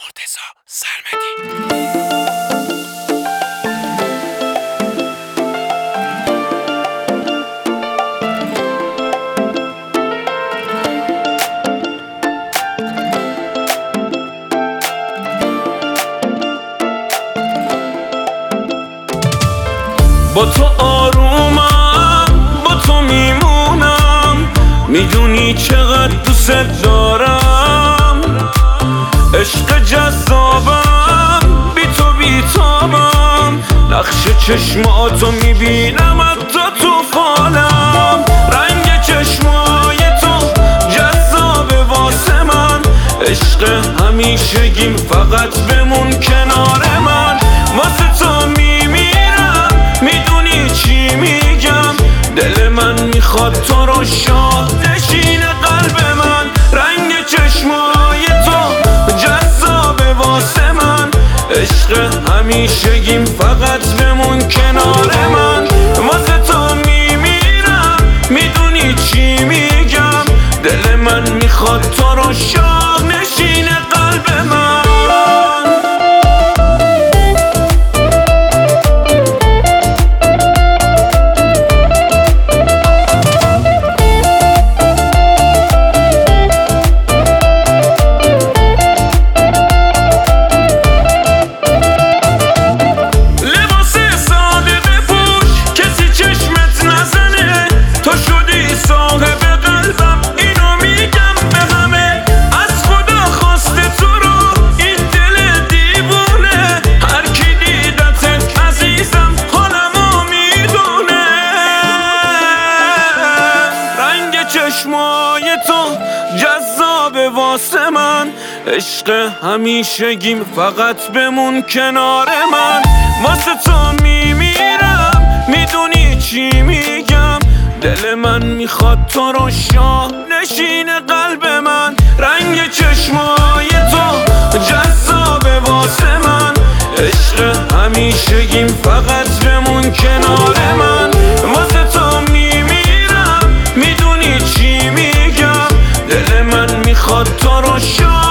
مرتضی سرمدی. با تو آرومم، با تو میمونم، میدونی چقدر دوست دارم. عشق جذابم، بی تو بیتابم، نقش چشماتو میبینم حتی تو فالم. رنگ چشمای تو جذاب واسه من، عشق همیشگیم فقط بمون کنار من. واسه تو میمیرم، میدونی چی میگم، دل من میخواد تو رو شاه نشین قلب من. رنگ چشمای تو جذاب واسه من، عشق همیشگیم فقط بمون کنار من. واسه تو میمیرم، میدونی چی میگم، دل من میخواد تو رو شاه نشین قلب من. چشمای تو جذاب واسه من، عشق همیشگیم فقط بمون کنار من. واسه تو میمیرم، میدونی چی میگم، دل من میخواد تو رو شاه نشین قلب من. رنگ چشمای تو جذاب واسه من، عشق همیشگیم فقط بمون کنار من. واسه تو میمیرم، میدونی چی میگم، دل من میخواد تو رو شاه